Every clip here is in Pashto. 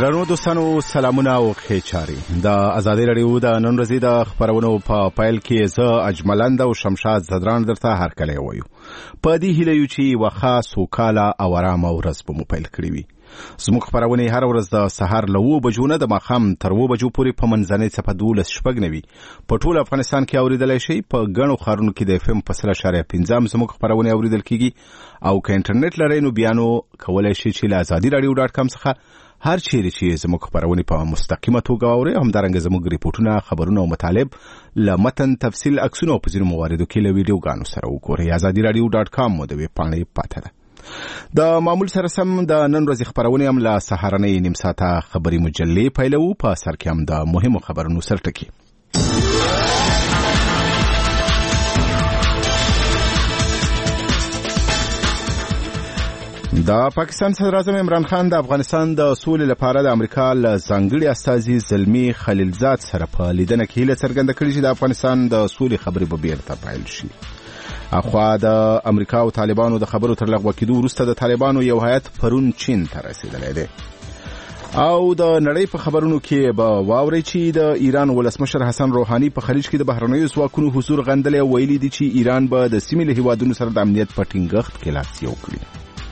درنو دوستانو سلامونه او خیچاري د ازادي رادیو د نن ورځې د خبرونو په پایل کې زه اجملند او شمشاد زدران درته هرکلی وایو. په دې هیله یو چې وخا سوکاله او آرامه ورځ به مو پیل کړی وي. زموږ خبرونه هر ورځ د سحر له 9 بجو نه د ماښام تر 2 بجو پورې په منځنۍ څپه 12 په ټول افغانستان کې اوریدلای شي. په غنو خارونو کې د FM په 3.15 زموږ خبرونه اوریدل کیږي او که انټرنیټ لرئ نو بیا نو کولای شئ چې له azadiradio.com څخه هر چیرې چې زموږ خبرونه په مستقیمه توګه اورئ. همدارنګه زموږ ریپورتونه، خبرونه او مطالب له متن، تفصیل، عکسونه او په ځینو مواردو کې له ویډیوګانو سره وګورئ. azadiradio.com مو د ویب پاڼې پاته ده. د معمول سره سم د نن ورځې خبرونه هم له سهارنۍ نیم ساعته خبري مجلې پیلوو. په سر کې هم د مهمو خبرونو سرټکي. د پاکستان صدر اعظم عمران خان د افغانستان د سولې لپاره د امریکا له ځانګړي استازي زلمی خلیلزاد سره په لیدنه کې هیله څرګنده کړې چې د افغانستان د سولې خبرې به بیرته پیل شي. اخوا د امریکا او طالبانو د خبرو تر لغوه کېدو وروسته د طالبانو یو هیئت پرون چین ته رسیدلی دی. او د نړۍ په خبرونو کې به واورئ چې د ایران ولسمشر حسن روحاني په خلیج کې د بهرنیو ځواکونو حضور غندلی او ویلي دي چې ایران به د سیمې له هیوادونو سره د امنیت په ټینګښت کې لاس یو کړي.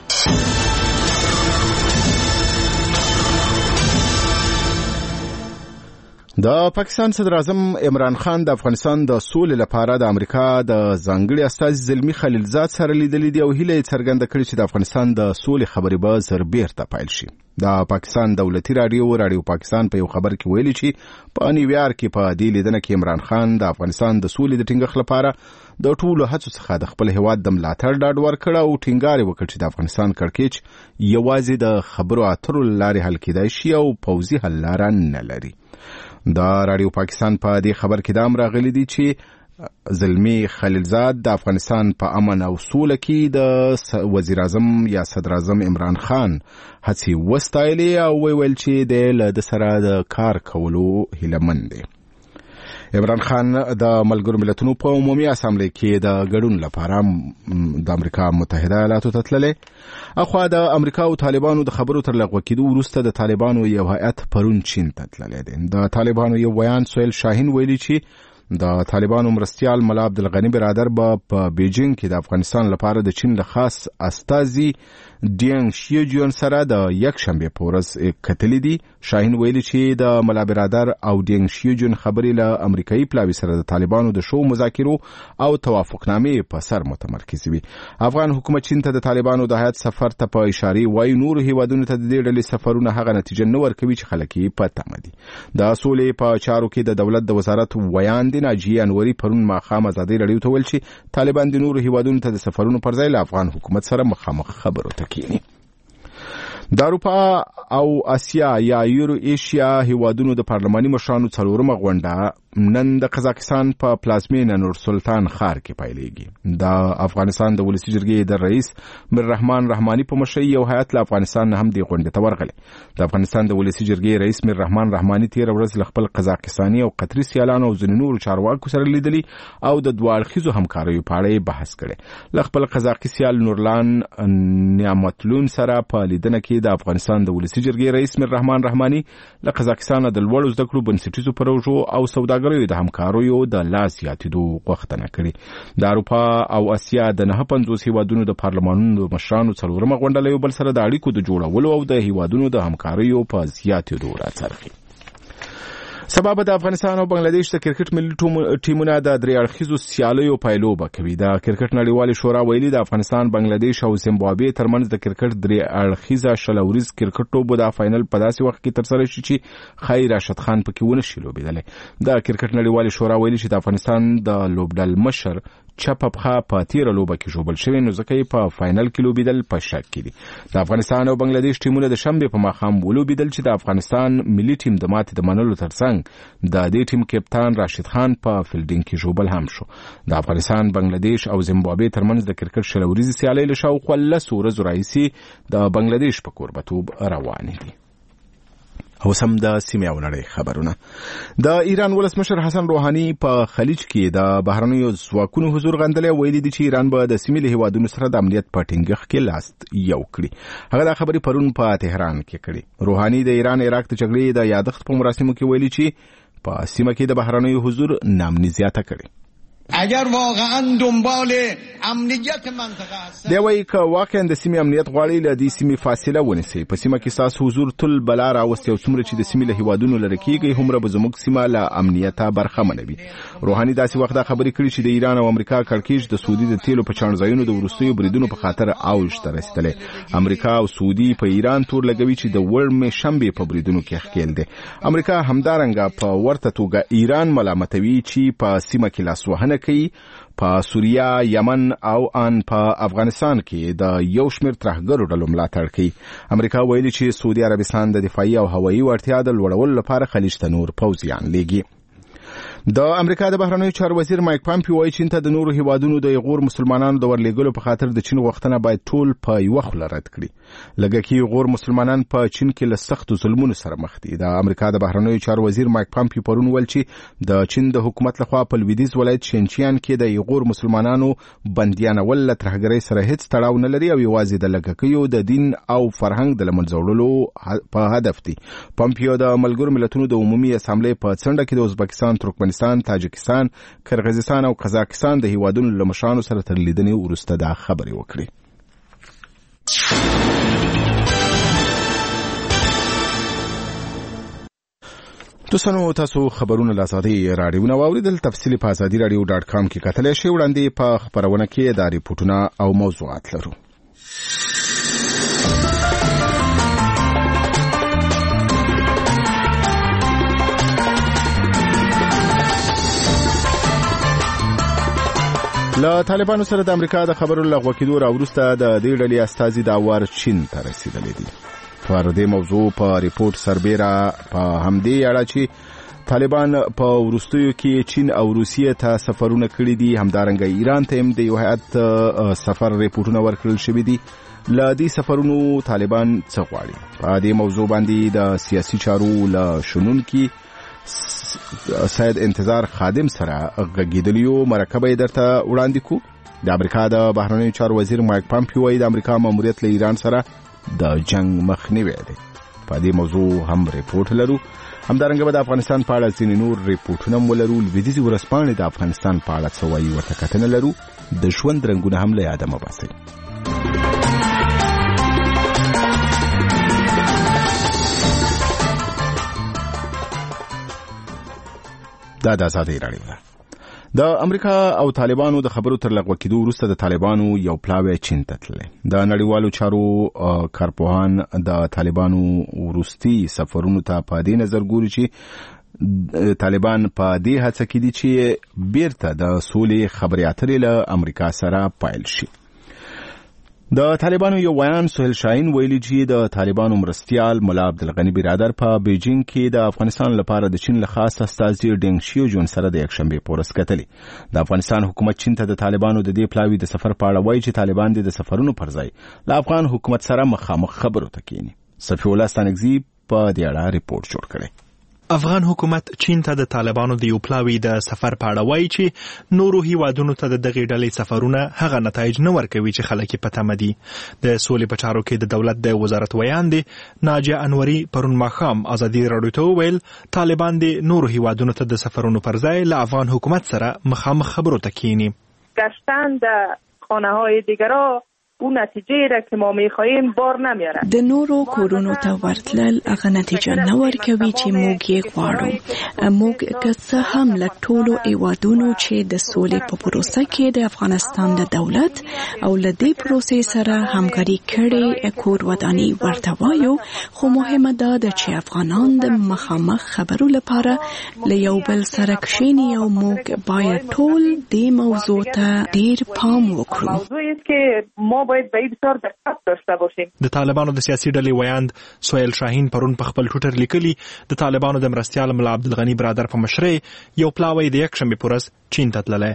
د پاکستان صدر اعظم عمران خان د افغانستان د سولې لپاره د امریکا د ځانګړي استازي زلمی خلیلزاد سره لیدلې دي او هیله څرګنده کړې چې د افغانستان د سولې خبرې به زر بیرته پیل شي. د پاکستان دولتي رادیو پاکستان په یو خبر کې ویلي چې په نیویارک کې په دې لیدنه کې عمران خان د افغانستان د سولې د ټینګښت لپاره د ټولو هڅو څخه د خپل هیواد د ملاتړ ډاډ ورکړ او ټینګار وکړ چې د افغانستان کړکېچ یوازې د خبرو اترو لارې حل کېدای شي او پوځي حل لاره نه لري. د رادیو پاکستان په دې خبر کې دا هم راغلي دي چې زلمی خلیلزاد د افغانستان په امن او سوله کې د وزیر اعظم یا صدر اعظم عمران خان هڅې وستایلې او ویل چې د سره د کار کولو هیلهمند دی. عمران خان د ملګرو ملتونو په عمومي اسامبلې کې د ګډون لپاره د امریکا متحده ایالاتو ته تللی. اخوا د امریکا او طالبانو د خبرو تر لغوه کېدو وروسته د طالبانو یو هیئت پرون چین ته تللی دی. د طالبانو یو بیان سهیل شاهین ویلي چې د طالبانو مرستیال ملا عبدالغني برادر به په بیجینګ کې د افغانستان لپاره د چین له خاص استازي ډینګ شیجون سره د یک شنبه په ورځ کتلې دي. شاهین ویلي چې د ملا برادر او ډینګ شیجون خبرې له امریکایي پلاوي سره د طالبانو د شو مذاکرو او توافقنامې په سر متمرکز وي. افغان حکومت چین ته د طالبانو د هیئت سفر ته په اشاره وایي نور هیوادونو ته د دې ډلې سفرونه هغه نتیجه نه ورکوي چې خلک یې په تمه دي. د سولې په چارو کې د دولت د وزارت ویان ناجیه انوري پرون ماښام ازادي رادیو ته ویل چې طالبان د نورو هیوادونو ته د سفرونو پر ځای له افغان حکومت سره مخامخ خبرو ته کېني. د اروپا او اسیا یا یورو ایشیا هیوادونو د پارلماني مشرانو څلورمه غونډه نن د قزاقستان په پلازمینه نور سلطان ښار کې پیلېږي. د افغانستان د ولسي جرګې د رئیس میر رحمان رحماني په مشرۍ یو هیئت له افغانستان هم دې غونډې ته ورغلی. د افغانستان د ولسي جرګې رئیس میر رحمان رحماني تېره ورځ له خپل قزاقستاني او قطري سیالانو او ځینو نورو چارواکو سره لیدلي او د دوه اړخیزو همکاریو په اړه بحث کړی. له خپل قزاقي سیال نورلان نعمتلون سره په لیدنه کې د افغانستان د ولسي جرګې رئیس میر رحمان رحماني له قزاقستان د لوړو زده کړو بنسټیزو پروژو او سوداګریو د همکاریو د لاس زیاتېدو غوښتنه کړې. د اروپا او اسیا د 59 هیوادونو د پارلمانونو د مشرانو څلورمه غونډه له یو بل سره د اړیکو د جوړولو او د هیوادونو د همکاریو په زیاتېدو راڅرخي. سبا به د افغانستان او بنگلاديش د کرکټ ملي ټیمونه د درې اړخیزو سیالیو پیلوبه کوي. د کرکټ نړیوالې شورا ویلي د افغانستان، بنگلاديش او زیمبابوې ترمنځ د کرکټ درې اړخیزه شلوریز کرکټ لوبه د فائنل په داسې وخت کې ترسره شي چې خیر راشد خان پکې ونه شي لوبېدلی. د کرکټ نړیوالې شورا ویلي چې د افغانستان د لوبډل مشر چپه پخه په تیره لوبه کې ژوبل شوی نو ځکه یې په فائنل کې لوبېدل په شک کې دي. د افغانستان او بنگلاديش ټیمونه د شنبې په ماښام ولوبېدل چې د افغانستان ملي ټیم د ماتې د منلو ترڅنګ د دې ټیم کپتان راشد خان په فیلډینګ کې ژوبل هم شو. د افغانستان، بنگلاديش او زیمبابوې ترمنځ د کرکټ شلوریزې سیالۍ له شاوخوا 10 ورځو راهیسې د بنگلاديش په کوربتوب روانې دي. او سم د سیمې او نړۍ خبرونه. د ایران ولسمشر حسن روحاني په خلیج کې د بهرنیو ځواکونو حضور غندلی، ویلي دي چې ایران به د سیمې له هیوادونو سره د امنیت په ټینګښت کې لاس یو کړي. هغه دا خبرې پرون په تهران کې کړي. روحاني د ایران عراق د جګړې د یادښت په مراسمو کې ویلي چې په سیمه کې د بهرنیو حضور نامني زیاته کړي. اگر واقعا دنبال امنیت منطقه است، دی وایي که واقعا د سیمې امنیت غواړي له دې سیمې فاصله ونیسي. په سیمه کې ستاسو حضور تل بلا راوستي او څومره چې د سیمې له هیوادونو لرې کېږي هومره به زموږ سیمه له امنیته برخمنه وي. روحاني داسې وخت دا خبرې کړي چې د ایران او امریکا کړکېچ د سعودي د تیلو په چاڼځایونو د وروستیو بریدونو په خاطر اوج ته رسېدلی. امریکا او سعودي په ایران تور لګوي چې د وړمې شنبې په بریدونو کې ښکېل دی. امریکا همدارنګه په ورته توګه ایران ملامتوي چې په سیمه کې لاسوهنه کوي. په سوریه، یمن او ان په افغانستان کې د یو شمېر ترهګرو ډلو ملاتړ کوي. امریکا ویلي چې سعودي عربستان د دفاعي او هوایي وړتیا د لوړولو لپاره خلیج ته نور پوځیان لیږي. د امریکا د بهرنیو چارو وزیر مایک پامپیو وایي چین ته د نورو هیوادونو د غور مسلمانانو د ورلېږلو په خاطر د چین غوښتنه باید ټول په یوه خوله رد کړي. لږکي غور مسلمانان په چین کې له سختو ظلمونو سره مخ دي. د امریکا د بهرنیو چارو وزیر مایک پامپیو پرون ویل چې د چین د حکومت لخوا په لویدیځ ولایت شینچیان کې د غور مسلمانانو بندیانول له ترهګرۍ سره هیڅ تړاو نه لري او یوازې د لږکیو د دین او فرهنګ د له منځه وړلو په هدف دي. پامپیو د ملګرو ملتونو د عمومي اسامبلې په څنډه کې د ازبکستان، ترکمنستان، تاجکستان، قرغیزستان او قزاقستان د هیوادونو له مشرانو سره تر لیدنې وروسته دا خبرې وکړي. دوستانو، تاسو خبرونه له ازادي راډیو نه واوریدل. تفصیل په azadiradio.com کې کتلی شئ. وړاندې په خبرونه کې دا ریپورټونه او موضوعات لرو. له طالبانو سره د امریکا د خبرو لغوه کېدو راوروسته د دې ډلې استازي دا وار چین ته رسېدلي دي. پر دې موضوع په ریپورت سربیره په همدې اړه چې طالبان په وروستیو کې چین او روسیې ته سفرونه کړي دي، همدارنګه ایران ته هم د یو هیئت سفر ریپورټونه ورکړل شوي دي. له دې سفرونو طالبان څه غواړي؟ په دې موضوع باندې د سیاسي چارو له شنونکي سید انتظار خادم سره غږیدلیو مرکبه درته وړاندې کو. د امریکا د بهرنیو چارو وزیر مایک پامپیو وايي د امریکا ماموریت له ایران سره د جنگ مخنیوی دی. په دې موضوع هم ریپورت لرو. همدارنګه به د افغانستان په اړه ځینې نور ریپورټونه هم ولرو. لویدیځې ورځپاڼې د افغانستان په اړه څه وایي ورته کتنه لرو. د ژوند رنګونه هم له یاده مه باسئ. دا د ازادي راډیو ده. د امریکا او طالبانو د خبرو تر لغوه کېدو وروسته د طالبانو یو پلاوی چین ته تللی. د نړیوالو چارو کارپوهان د طالبانو وروستي سفرونو ته په دې نظر ګوري چې طالبان په دې هڅه کې دي چې بیرته د سولې خبرې اترې له امریکا سره پیل شي. د طالبانو یو ویان سهیل شاهین ویلي چې د طالبانو مرستیال ملا عبدالغني برادر په بیجینګ کې د افغانستان لپاره د چین له خاص استازي ډینګ شیوجون سره د یکشنبې په ورځ کتلي. د افغانستان حکومت چین ته د طالبانو د دې پلاوي د سفر په اړه وایي چې طالبان د سفرونو پر ځای له افغان حکومت سره مخامخ خبرو ته کېني. صفي الله ستانکزي په دې اړه ریپورت جوړ کړی. افغان حکومت چین ته د طالبانو د یو پلاوي د سفر په اړه وایي چې نورو هیوادونو ته د دغې ډلې سفرونه هغه نتایج نه ورکوي چې خلک یې په تمه دي. د سولې په چارو کې د دولت د وزارت ویان دی ناجیه انوري پرون ماښام ازادي راډیو ته وویل طالبان د نورو هیوادونو ته د سفرونو پر ځای له افغان حکومت سره مخامخ خبرو ته کینی. گشتن در خانه‌های دیگرها اون نتیجه را که ما می‌خواهیم بار نمیاره. د نورو کورونو ته ورتلل هغه نتیجه نه ورکوي چې موږ یې غواړو. موږ که څه هم له ټولو هیوادونو چې د سولې په پروسه کې د افغانستان د دولت او له دې پروسې سره همکاري کړې کور وداني ورته وایو، خو مهمه ده چې افغانان د مخامخ خبرو لپاره له یو بل سره کښیني او موږ باید ټول دې موضوع ته ډیر پام وکړو. موضوعی است که ما باید به بسیار دقت داشته باشیم. د طالبانو د سیاسي ډلې ویاند سهیل شاهین پرون په خپل ټویټر لیکلي د طالبانو د مرستیال ملا عبدالغني برادر په مشرۍ یو پلاوی د یکشنبې په ورځ چین ته تللی.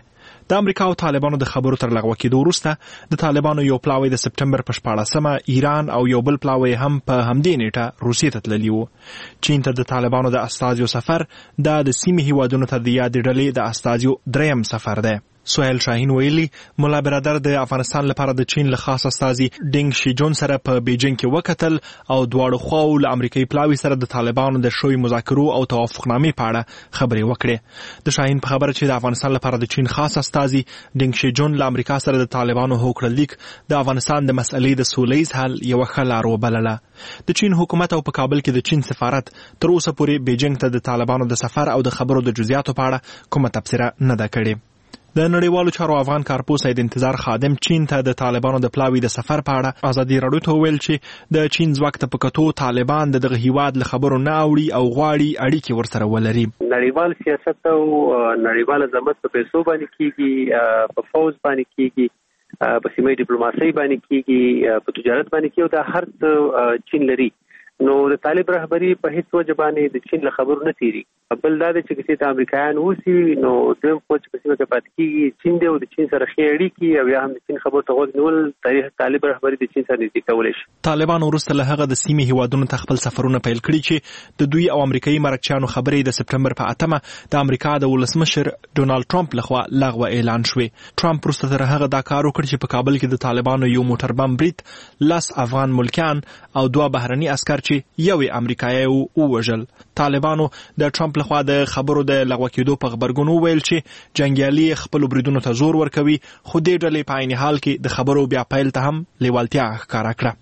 د امریکا او طالبانو د خبرو تر لغوه کېدو وروسته د طالبانو یو پلاوی د سپټمبر په 14 ایران او یو بل پلاوی هم په همدې نیټه روسیې ته تللی و. چین ته د طالبانو د استازیو سفر د سیمې هیوادونو ته د یادې ډلې د استازیو دریم سفر دی. سهیل شاهین ویلي ملا برادر د افغانستان لپاره د چین له خاص استازي ډینګ شیجون سره په بیجینګ کې وکتل او دواړو خواو له امریکایي پلاوي سره د طالبانو د شوی مذاکرو او توافقنامې په اړه خبرې وکړې. د شاهین په خبره چې د افغانستان لپاره د چین خاص استازي ډینګ شیجون له امریکا سره د طالبانو هوکړه لیک د افغانستان د مسئلې د سولیز حل یو ښه لار وبلله. د چین حکومت او په کابل کې د چین سفارت تر اوسه پورې بیجینګ ته د طالبانو د سفر او د خبرو د جزئیاتو په اړه کومه تبصره نه ده کړې. د نړیوالو چارو افغان کارپوس سید انتظار خادم چین ته د طالبانو د پلاوی د سفر په اړه ازادي راډیو ته ویل چې د چین ځواک ته په کتو طالبان دغه هیواد له خبرو نه اوړي او غواړي اړیکې ورسره ولري. نړیوال سیاست او نړیوال عظمت په پیسو باندې کیږي، په فوز باندې کیږي، په سیمه ډیپلوماسي باندې کیږي، په تجارت باندې کیږي او دا هر چین لري. نو د طالب رهبری په هیڅ وجه باندې د چین له خبرو نه تیری. بل دا چې کسی ته امریکایان وسی نو دویم خو چې کسی ته پات کیږي چین دی او د چین سره خې اړیکې او یا هم د چین خبرو ته غوږ نیول تاریخ طالب رهبری د چین سره نږدې کول شي. طالبان وروسته له هغه د سیمې هیوادونو ته خپل سفرونه پیل کړي چې د دوی او امریکایي مرکچیانو خبرې د سپټمبر په 8 د امریکا د ولسمشر ډونالد ټرمپ لخوا لغوه اعلان شوې. ټرمپ وروسته تر هغه دا کار وکړ چې په کابل کې د طالبانو یو موټر بم برید 10 افغان ملکیان او 2 بهرني عسكر چې یو امریکایي ووژل. طالبانو د ټرمپ لخوا د خبرو د لغوه کېدو په خبرګون ویل چې جنگیالي خپل بریدونو ته زور ورکوي، خو دې ډلې په عین حال کې د خبرو بیا پیل ته هم لیوالتیا ښکاره کړه.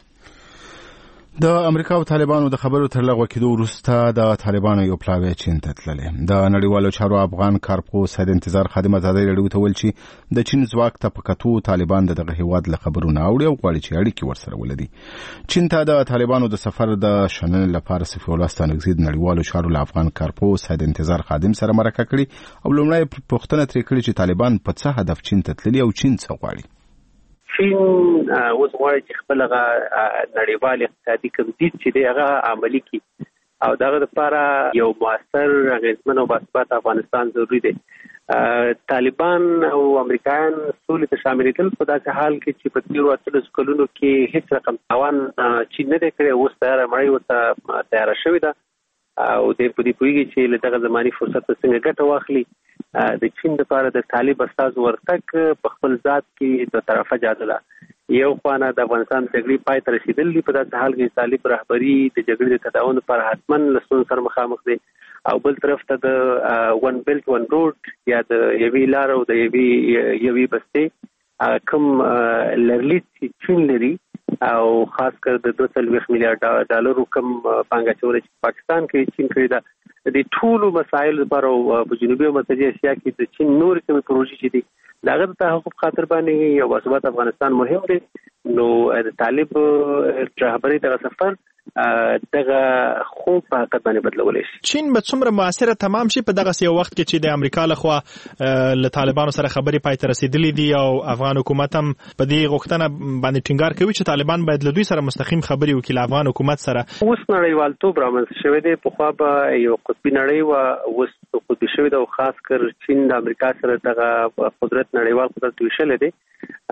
د امریکا او طالبانو د خبرو تر لغوه کېدو وروسته د طالبانو یو پلاوی چین ته تللی. د نړیوالو چارو افغان کارپوس سید انتظار خادم ازادي راډیو ته ویل چې د چین ځواک ته په کتو طالبان دغه هیواد له خبرو نه اوړي او غواړي چې اړیکې ورسره ولري. چین ته د طالبانو د سفر د شننې لپاره صفي الله ستانکزي د نړیوالو چارو له افغان کارپوس سید انتظار خادم سره مرکه کړې او لومړی پوښتنه ترې کړې چې طالبان په څه هدف چین ته تللي او چین څه غواړي. چین اوس غواړي چې خپل نړیوال اقتصادي کمزید چې دی هغه عملي کړي او دغه لپاره یو موثر اغېزمن او باثبات افغانستان ضروري دی. طالبان او امریکایان سولې ته شاملېدل په داسې حال کې چې په تېرو 18 کلونو کې هیڅ رقم تاوان چین نه دی کړی. اوس تیاره مړۍ ورته تیاره شوې ده او دوی په دې پوهېږي چې له دغه زماني فرصت څنګه ګټه واخلي. د چین لپاره د طالب استازو ورتګ په خپل ذات کې د طرفه جاده ده. یو خوانا د افغانستان جګړې پای ته رسیدلې، په داسې حال کې طالب رهبری د جګړې د تداوم لپاره حتماً له ستونزو سره مخامخ دی او بل طرف ته د ون بیلټ ون روډ یا د یوې لار او د یوې بستې کوم لرلید چې چین لري او خاص کر د 2.2 میلیارډ ډالرو کم پانګه چورې چې پاکستان کې چین کړی ده. د ټولو مسایل لپاره په جنوبي او مرکزي اسیا کې د چین نور کومې پروژې چې دي دغه د تحقق خاطر باندې یو باثبات افغانستان مهم دی. نو د طالب رهبری دغه سفر دغه خوب په حقیقت باندې بدلولی شي. چین به څومره موثره تمام شي په دغه یو وخت کې چې د امریکا لخوا له طالبانو سره خبرې پای ته رسیدلې دي او افغان حکومت هم په دې غوښتنه باندې ټینګار کوي چې طالبان باید له دوی سره مستقیم خبرې وکړي له افغان حکومت سره. اوس نړیوالتوب رامنځته شوی دی. پخوا به یو قطبي نړۍ وه، اوس قطبي شوې ده او خاص کر چین د امریکا سره دغه قدرت نړیوال قدرت ویشلی دی.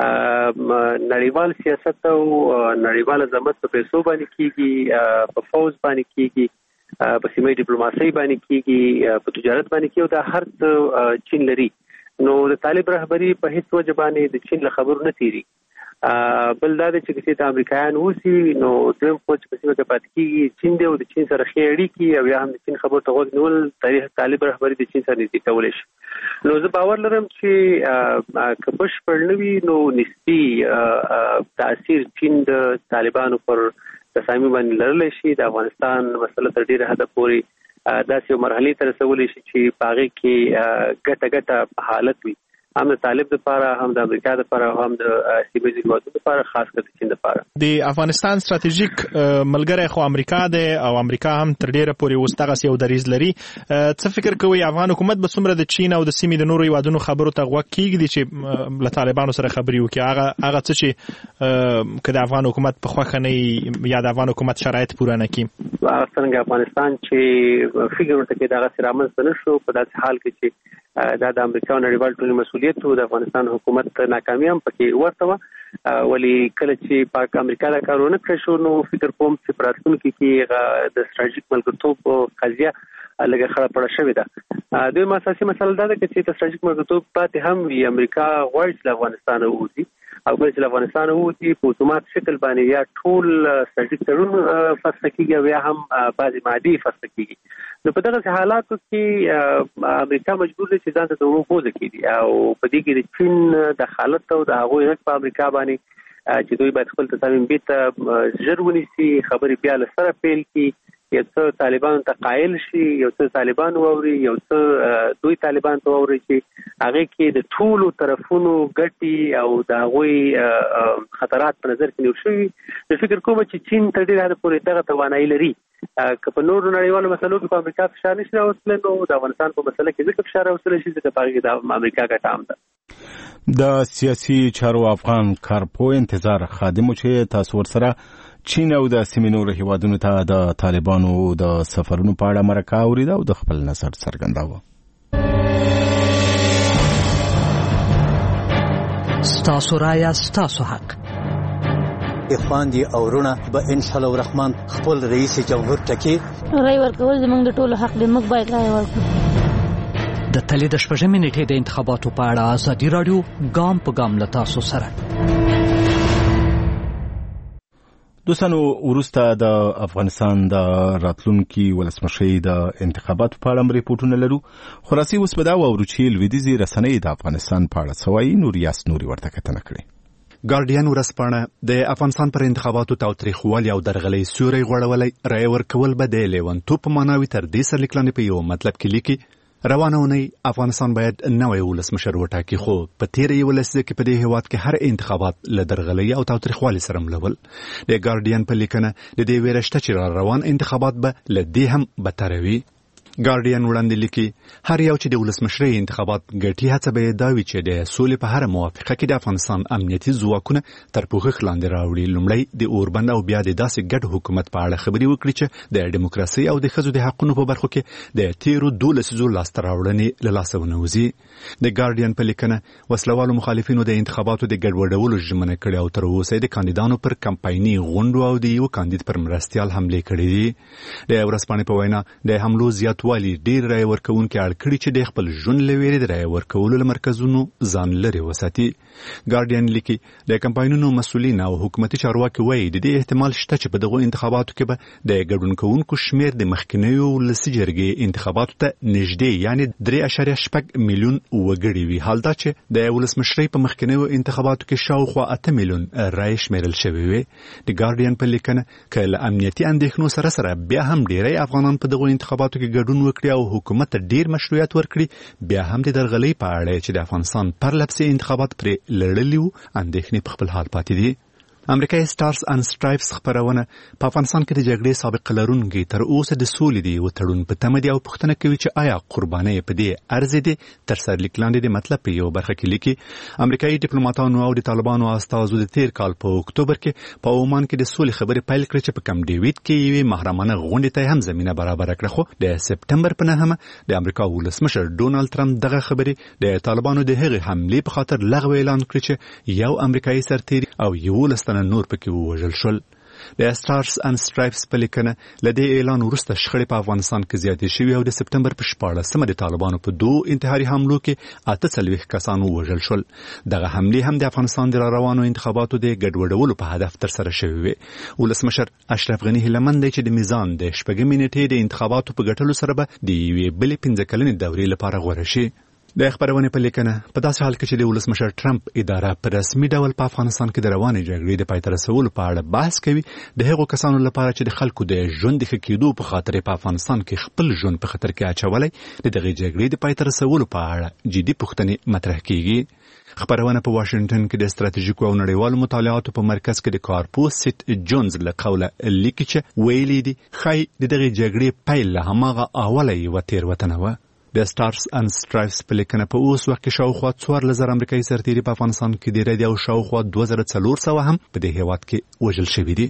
نړیوال سیاست او نړیوال عظمت په پیسو باندې کیږي، په فوز باندې کیږي، په سیمه ډیپلوماسي باندې کیږي، په تجارت باندې کیږي او دا هر چین لري. نو د طالب رهبری په هیڅ وجه باندې د چین له خبرو نه تیری. بل دا چې کسی ته امریکایان وسی نو دویم خو چې کسی ته پات کیږي چین دی او د چین سره خې اړیکې او یا هم د چین خبرو ته غوږ نیول تاریخ طالب رهبری د چین سره نږدې کول شي. نو زه باور لرم چې که بشپړ نه وي نو نسبي تاثیر چین د طالبانو پر تصامیم باندې لرلی شي. د افغانستان مسله تر ډیره حده پورې داسې یو مرحلې ته رسولی شي چې په هغې کې ګټه حالت وي، هم د طالب لپاره، هم د امریکا لپاره، هم د سیمه هیوادونو لپاره، خاص کر د چین لپاره. د افغانستان ستراتیژیک ملګری خو امریکا دی او امریکا هم تر ډیره پورې اوس دغسې یو دریځ لري. څه فکر کوئ افغان حکومت به څومره د چین او د سیمې د نورو هیوادونو خبرو ته غوږ کیږدي چې له طالبانو سره خبرې وکړي؟ هغه څه چې که د افغان حکومت په خوښه نه یا د افغان حکومت شرایط پوره نه کړي. څنګه افغانستان چې فکر ورته کې دغسې رامنځته نه شو، په داسې حال کې چې دا د امریکا او نړیوال ټول مسؤلیت او د افغانستان حکومت ناکامي هم پکې ورته و. ولی کله چې پاک امریکا دا کارونه کړی شو نو فکر کوم چې پراتونکو کې د ستراتیژیک ملګرتوب قضیه لږه خړه پړه شوې ده. دوی اساسي مسله دا ده چې ستراتیژیک ملګرتوب پاتې هم وي. امریکا غواړي چې افغانستان ووځي او کله چې افغانستان ووځي په اتومات شکل باندې یا ټول ستراتیژیک تړون فسخ کیږي او یا هم بعضی مادي فسخ کیږي. نو په دغه حالاتو کې امریکا مجبور دی چې ځان ته دوه پوزه کړي او په دې کې د چین د حالت او د هغوی حق په امریکا باندې چې دوی باید خپل تصامیم بیت ژر ونیسي، خبرې بیا له سره پیل کړي، یو څه طالبان ته قایل شي، یو څه طالبان واوري، یو څه دوی طالبان ته واوري چې هغه کې د ټولو طرفونو ګټي او د هغوی خطرات په نظر کې نیول شوي. زه فکر کوم چې چین تر ډېره حده پورې دغه توانایي لري. که په نورو نړیوالو مسلو کې په امریکا فشار نشي راوستلی نو د افغانستان په مسله کې ځکه فشار راوستلی شي ځکه په هغې کې د امریکا ګټه هم ده. د سیاسي چارو افغان کارپو انتظار خادمو چې تاسو ورسره چین او د سیمې نورو هیوادونو ته د طالبانو د سفرونو په اړه مرکه اورېده او د خپل نظر څرګنداوه. ستاسو رایه ستاسو حق. اخواندي او رونه به ان شاء الله الرحمن خپل رئیس جمهور ټکی رای ورکول زموږ د ټولو حق دی. موږ باید رای ورکړو. د تلې د شپږمې نیټې د انتخاباتو په اړه ازادي راډیو ګام په ګام له تاسو سره. دوستانو وروسته د افغانستان د راتلونکي ولسمشرۍ د انتخاباتو په اړه ریپورټونه لرو. خو راسي اوس به دا واورو چې لویدیځې رسنۍ د افغانستان په اړه څه وایي. نوریاس نوري ورته کتنه کړې. ګارډین ورځپاڼه د افغانستان پر انتخاباتو تاوتریخوالي او درغلۍ سیوری غوړولی رای ورکول به د لیونتوب په معنا وي. تر دې سرلیک لاندې په یو مطلب کې لیکي روانه اونۍ افغانستان باید نوی ولسمشر وټاکي، خو په تیره یوه لسیزه کې په دې هیواد کې هر انتخابات له درغلۍ او تاوتریخوالي سره ملول. د ګارډین په لیکنه د دې ویره شته چې روان انتخابات به له دې هم بدتره وي. ګارډین وړاندې لیکي هر یو چې د ولسمشرۍ انتخابات ګټي هڅه به دا وي چې د سولې په هر موافقه کې د افغانستان امنیتي ځواکونه تر پوښښ لاندې راوړي. لومړی د اوربند او بیا د داسې ګډ حکومت په اړه خبرې وکړي چې د ډیموکراسۍ او د ښځو د حقونو په برخو کې د تیرو 12 لسیزو لاسته راوړنې له لاسه ونوځي. د ګارډین په لیکنه وسلوالو مخالفینو د انتخاباتو د ګډوډولو ژمنه کړې او تر اوسه د کاندیدانو پر کمپایني غونډو او د یو کاندید پر مرستیال حملې کړې دي. د ورځپاڼې په وینا د حملو زیات والی ډیر رای ورکوونکي اړ کړي چې د خپل ژوند له ویرې د رای ورکولو له مرکزونو ځان لرې وساتي. ګارډین لیکي د کمپاینونو مسؤلین او حکومتي چارواکي وایي د دې احتمال شته چې په دغو انتخاباتو کې به د ګډون کوونکو شمیر د مخکینیو ولسي جرګې انتخاباتو ته نږدې یعنی 3.6 میلیون وګړي وي، حال دا چې د ولسمشرۍ په مخکینیو انتخاباتو کې شاوخوا 8 میلیون رای شمیرل شوی وي. د ګارډین په لیکنه که له امنیتي اندېښنو سره بیا هم ډیری افغانان په دغو انتخاباتو کې ګډون وکړي او حکومت ډیر مشروعیت ورکړي، بیا هم د درغلۍ په اړه چې د افغانستان پرلپسې انتخابات پرې لړلي وو اندېښنې په خپل حال پاتې دي. امریکایي سټارز ان سټرایپس خبرونه په افغانستان کې د جګړې سابقه لرونکي تر اوسه د سولې دی و تړون په تمه دي او پوښتنه کوي چې آیا قربانۍ په دې ارزي دي. تر سرلیک لاندې د مطلب په یو برخه کې لیکي امریکایي ډیپلوماټانو او د طالبانو استازو د تیر کال په اکتوبر کې په عمان کې د سولې خبرې پیل کړې چې په کم ډیویډ کې یوې محرمانه غونډې ته هم زمینه برابر کړه. خو د سپتمبر په 9 د امریکا ولسمشر ډونالد ټرمپ دغه خبرې د طالبانو د هغې حملې په خاطر لغوه اعلان کړ چې یو امریکایي سرتیری او یو لستنه نور پکې ووژل شول. د سټارز ان سټرایپس په لیکنه له دې اعلان وروسته شخړې په افغانستان کې زیاتې شوې او د سپتمبر په 14 د طالبانو په 2 انتحاري حملو کې 48 کسان ووژل شول. دغه حملې هم د افغانستان د روانو انتخاباتو د ګډوډولو په هدف تر سره شوې وي. ولسمشر اشرف غنی هیلمن دی چې د میزان د شپږمې نیټې د انتخاباتو په ګټلو سره به د یوې بلې 15 کلنې دورې لپاره غوره شي. د خبرونه په لیکنه په داسې حال کې چې د ولسمشر ټرمپ اداره په رسمي ډول په افغانستان کې د روانې جګړې د پای ته رسولو په اړه بحث کوي، د هغو کسانو لپاره چې د خلکو د ژوند د ښه کېدو په خاطر په افغانستان کې خپل ژوند په خطر کې اچولی د دغې جګړې د پای ته رسولو په اړه جدي پوښتنې مطرح کیږي. خبرونه په واشنگټن کې د ستراتیژیکو او نړیوالو مطالعاتو په مرکز کې د کارپو سیټ جونز له قوله لیکي چې ویلي دي ښایي د دغې جګړې پیل له هماغه اوله یوه تېروتنه وه. د سټارز ان سټرایپس په لیکنه په اوس وخت کې شاوخوا 14,000 امریکایي سرتیري په افغانستان کې ډېر دي او شاوخوا 2,400 هم په دې هیواد کې وژل شوي دي.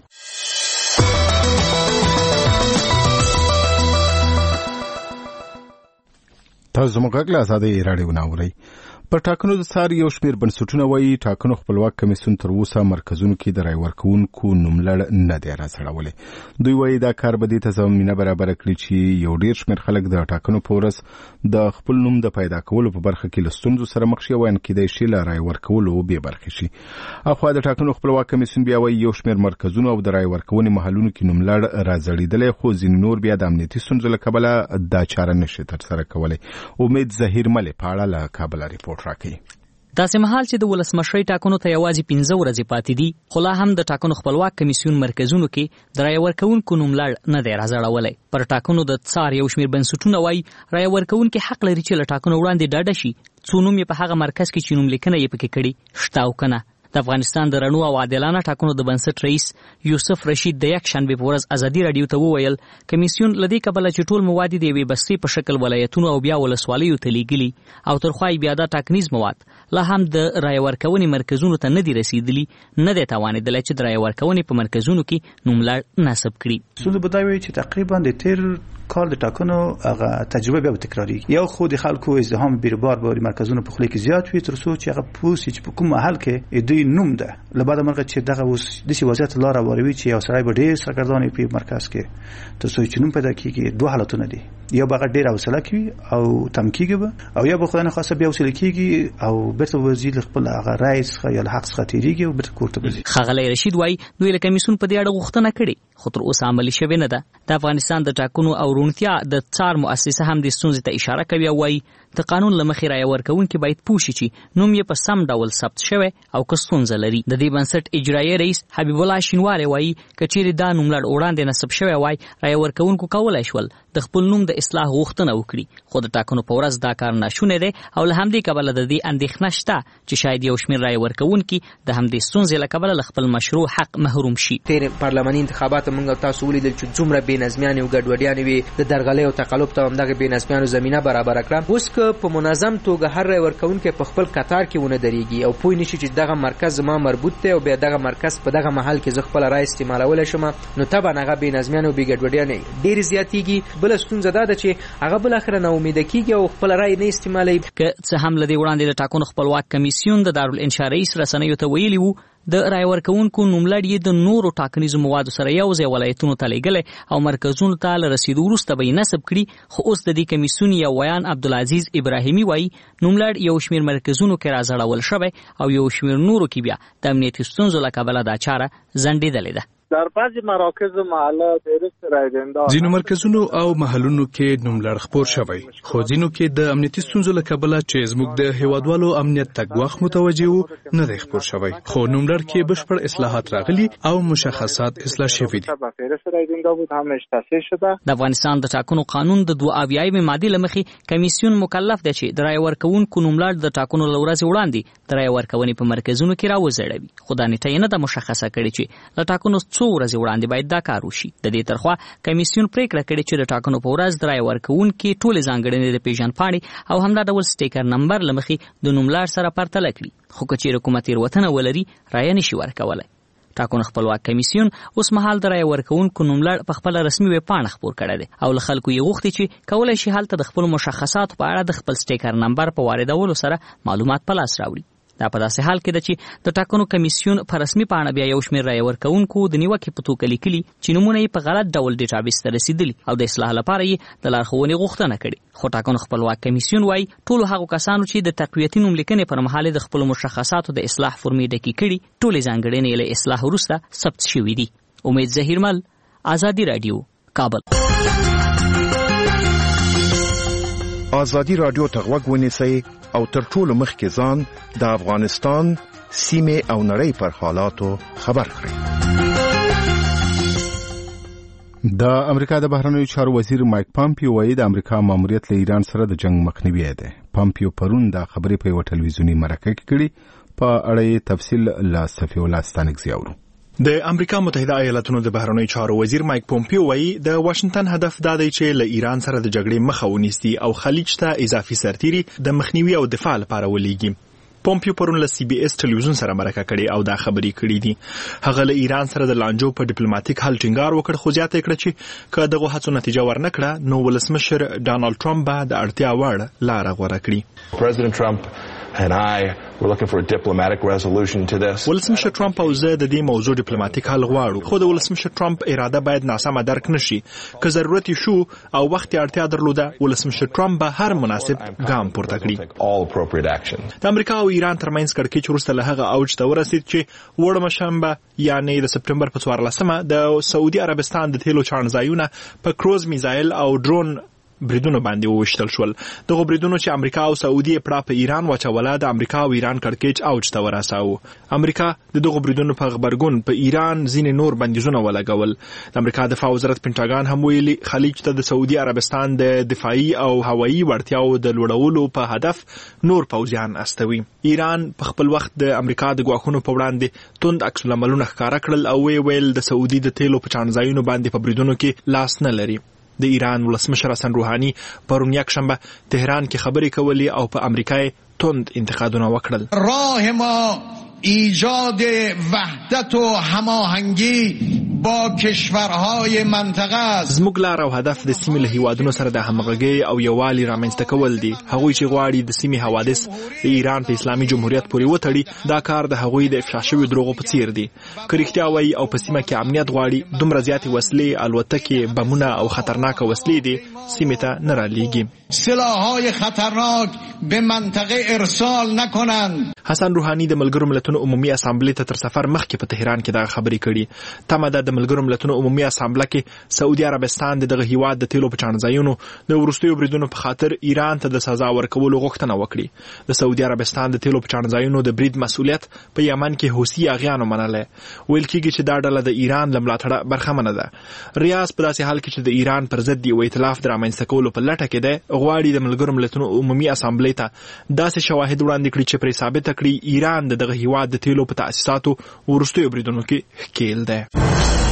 تاسو موږ غږ له آزادۍ راډیو نه اورئ. پر ټاکنو د څار یو شمېر بنسټونه وایي ټاکنو خپلواک کمیسیون تر اوسه مرکزونو کې د رای ورکوونکو نوملړ نه دی راڅړولی. دوی وایي دا کار به دې ته زمینه برابره کړي چې یو ډېر شمېر خلک د ټاکنو په ورځ د خپل نوم د پیدا کولو په برخه کې له ستونزو سره مخ شي او کیدای شي له رای ورکولو بې برخې شي. اخوا د ټاکنو خپلواک کمیسیون بیا وایي یو شمېر مرکزونو او د رای ورکونې محلونو کې نوملړ راځړېدلی، خو ځینې نور بیا د امنیتي ستونزو له کبله دا چاره نشي ترسره کولی. امید ظهیر مل په اړه له کابله ریپورټ راکوي. داسې مهال چې د ولسمشرۍ ټاکنو ته یوازې 15 ورځې پاتې دي، خو لا هم د ټاکنو خپلواک کمیسیون مرکزونو کې د رای ورکوونکو نوملړ نه دی راځړولی. پر ټاکنو د څار یو شمېر بنسټونه وایي رای ورکوونکي حق لري چې له ټاکنو وړاندې ډاډه شي څو نوم یې په هغه مرکز کې چې نوملیکنه یې پکې کړې شته او که نه. د افغانستان د رڼو او عادلانه ټاکنو د بنسټ رئیس یوسف رشید د یکشنبې په ورځ ازادي راډیو ته وویل کمیسیون له دې کبله چې ټول مواد د یوې بستې په شکل ولایتونو او بیا ولسوالیو ته لیږلي او ترخوا بیا دا ټاکنیز مواد لا هم د رای ورکونې مرکزونو ته نه دي رسیدلي، نه دی توانېدلی چې د رای ورکونې په مرکزونو کې نوملړ نصب کړي. اصول به دا وایي چې تقریبا د تیر کال د ټاکنو هغه تجربه بیا تکراری یو خو د خلکو ازدحام بیربار به مرکزونو په خله کې زیات وي تر څو چې هغه پوسی چې په کوم محل کې دوی نوم ده لبعد مرغه چې دغه اوس د سی وضعیت لاره وروي چې یو سړی به ډیر سرګردانې په مرکز کې تر څو چې نوم پیدا کیږي دوه حالتونه دي، یا به ډیر حوصله کوي او تم کیږي او یا به خدای نه خواسته بیا حوصله کیږي او بیرته وزیر خپل هغه رئیس یا حق څخه تیریږي او بیرته کوړه بزي. خغلی رشید وای دوی له کمیسیون په دې اړه غوښتنه کړې خو تر اوسه عملي شوې نه ده. د افغانستان د ټاکنو او رونتیا د څار مؤسسه هم د ستونزې ته اشاره کوي او وایي د قانون له مخې رای ورکوونکي باید پوه شي چې نوم یې په سم ډول ثبت شوی او که ستونزه لري. د دې بنسټ اجرایي رئیس حبیب الله شینواری وایي که چیرې دا نوملړ وړاندې نصب شوی وای رای ورکوونکو کولی شول د خپل نوم د اصلاح غوښتنه وکړي، خو د ټاکنو په ورځ دا کار ناشونی دی او له همدې کبله د دې اندېښنه شته چې شاید یو شمېر رای ورکوونکي د همدې ستونزې له کبله له خپل مشروع حق محروم شي. تیر پارلماني انتخابات موږ تاسو ولیدل چې څومره بېنظمیانې او ګډوډیانې وي، د درغلۍ او تقلب ته همدغه بېنظمیانو زمینه برابره کړه. اوس که په منظم توګه هر رای ورکوونکی په خپل قطار کې ونه درېږي او پوه نشي چې دغه مرکز زما مربوط دی او بیا دغه مرکز په دغه محل کې زه خپله رای استعمالولی شم، نو طبعا هغه بېنظمیانې او بې ګډوډیانې ډېرې زیاتېږي. بله ستونزه دا ده چې هغه بالاخره ناامیده کېږي او خپله رای نه استعمالوي. که څه هم له دې وړاندې د ټاکنو خپلواک کمیسیون د دارالانشا رئیس رسنیو ته ویلي وو د رای ورکوونکو نوملړ یې د نورو ټاکنیزو موادو سره یو ځای ولایتونو ته لیږلی او مرکزونو ته له رسیدو وروسته به یې نصب کړي، خو اوس د دې کمیسیون یو ویان عبدالعزیز ابراهیمي وایي نوملړ یو شمېر مرکزونو کې راځړول شوی او یو شمېر نورو کې بیا د امنیتي ستونزو له کبله دا چاره ځنډېدلې ده. در بعضی مراکز و محلات درست رای دهنده ځینو مرکزونو او محلونو کې نوملړ خپور شوی، خو ځینو کې د امنیتي ستونزو له کبله چې زموږ د هیوادوالو امنیت ته ګواښ متوجه وو نه دی خپور شوی، خو نوملړ کې بشپړ اصلاحات راغلي او مشخصات اصلاح شوي دي. د افغانستان د ټاکنو قانون د 22 مادې له مخې کمیسیون مکلف دی چې د رای ورکوونکو نوملړ د ټاکنو له ورځې وړاندې د رای ورکونې په مرکزونو کې راوځړوي، خو دا نیټه یې نه ده مشخصه کړې چې له ټاکنو څو ورځې وړاندې باید دا کار وشي. د دې ترخوا کمیسیون پریکړه کړې چې د ټاکنو په ورځ د رای ورکوونکي ټولې ځانګړنې د پیژندپاڼې او همدا ډول سټیکر نمبر له مخې د نوملړ سره پرتله کړي، خو که چیرې کومه تېروتنه ولري رایه نشي ورکولی. ټاکنو خپلواک کمیسیون اوس مهال د رای ورکوونکو نوملړ په خپله رسمي ویبپاڼه خپور کړی دی او له خلکو یې غوښتي چې کولی شي هلته د خپلو مشخصاتو په اړه د خپل سټیکر نمبر په واردولو سره معلومات په لاس راوړي. دا په داسې حال کې ده چې د ټاکنو کمیسیون په رسمي پاڼه بیا یو شمېر رای ورکوونکو د نیوکې په توګه لیکلي چې نومونه یې په غلط ډول ډیټابیس ته رسیدلي او د اصلاح لپاره یې د لارښوونې غوښتنه کړې، خو ټاکنو خپلواک کمیسیون وایي ټولو هغو کسانو چې د تقویتي نوملیکنې پر مهال د خپلو مشخصاتو د اصلاح فورمې ډکې کړي ټولې ځانګړنې یې له اصلاح وروسته ثبت شوي دي. امید ظهیرمل، ازادي راډیو، کابل. ازادي راډیو ته غوږ ونیسئ او تر ټولو مخکې ځان د افغانستان سیمې او نړۍ پر حالاتو خبر کړئ. د امریکا د بهرنیو چارو وزیر مایک پامپیو وایي د امریکا ماموریت له ایران سره د جنگ مخنیوی دی. پامپیو پرون دا خبرې په یوه ټلویزیوني مرکه کې کړي، په اړه یې تفصیل له صفي الله ستانکزي اورو. د امریکا متحده ایالاتونو د بهرنیو چارو وزیر مایک پومپیو وایي د واشنگټن هدف دا دی چې له ایران سره د جګړې مخه ونیسي او خلیج ته اضافي سرتیري د مخنیوي او دفاع لپاره ولېږي. پومپیو پرون له سی بي اس ټلویزیون سره مرکه کړې او دا خبرې کړې دي. هغه له ایران سره د لانجو په ډیپلوماټیک حل ټینګار وکړ، خو زیاته کړه چې که دغه هڅو نتیجه ورنکړه نو ولسمشر ډانالډ ټرمپ به د اړتیا وړ لاره غوره کړي. President Trump and I were looking for a diplomatic resolution to this. ولسمشر ټرمپ او زه د دې موضوع ډیپلوماټیک حل غواړو، خو د ولسمشر ټرمپ اراده باید ناسمه درک نشي. که ضرورت شو او وخت اړتیا درلوده، ولسمشر ټرمپ به هر مناسب ګام پورته کړي. د امریکا او ایران ترمنځ کړکېچ وروسته له هغه اوج ته ورسید چې وړمه شنبه یعنی د سپټمبر په 14مه د سعودي عربستان د تیلو چاڼځایونه په کروز میزایل او ډرون بریدونو باندې وویشتل شول. دغه بریدونو چې امریکا او سعودي پړه په ایران واچوله، د امریکا او ایران کړکېچ اوج ته ورساوه. امریکا د دغه بریدونو په غبرګون په ایران ځینې نور بندیزونه ولګول. د امریکا دفاع وزارت پینټاګان هم ویلي خلیج ته د سعودي عربستان د دفاعي او هوایي وړتیاو د لوړولو په هدف نور پوځیان استوي. ایران په خپل وخت د امریکا د ګواښونو په وړاندې توند عکس العملونه ښکاره کړل او ویل د سعودي د تیلو په چاڼځایونو باندې په بریدونو کې لاس نه لري. د ایران ولسمشر حسن روحاني پرون یکشنبه تهران کې خبرې کولې او په امریکا توند انتقادونه وکړل. راه ما ایجاد وحدت و هماهنگی با کشورهای منطقه است. زموږ لار او هدف د سیمې له هیوادونو سره د همغږۍ او یووالي رامنځته کول دي. هغوی چې غواړي د سیمې حوادث د ایران په اسلامي جمهوریت پورې وتړي، دا کار د هغوی د افشا شویو دروغو په څیر دی. که رښتیا وایي او په سیمه کې امنیت غواړي، دومره زیاتې وسلې، الوتکې، بمونه او خطرناکه وسلې دي سیمې ته نه رالیږي. سلاح‌های خطرناک به منطقه ارسال نکنند. حسن روحاني د ملګرو ملتونو عمومي اسامبلې ته تر سفر مخکې په تهران کې دا خبرې کړي. تمه ده د ملګرو ملتونو عمومي اسامبله کې سعودي عربستان دغه هیواد د تیلو په چاڼځایونو د وروستیو بریدونو په خاطر ایران ته د سزا ورکولو غوښتنه وکړي. د سعودي عربستان د تیلو په چاڼځایونو د برید مسؤلیت په یمن کې حوثي اغیانو منلی. ویل کېږي چې دا ډله د ایران له ملاتړه برخمنه ده. ریاض په داسې حال کې چې د ایران پر ضد یو ائتلاف د رامنځته کولو په لټه کې دی، غواړي د ملګرو ملتونو عمومي اسامبلې ته داسې شواهد وړاندې کړي چې پرې ثابته کړي ایران د دغه هیواد د تیلو په تاسیساتو وروستیو بریدونو کې ښکیل دی.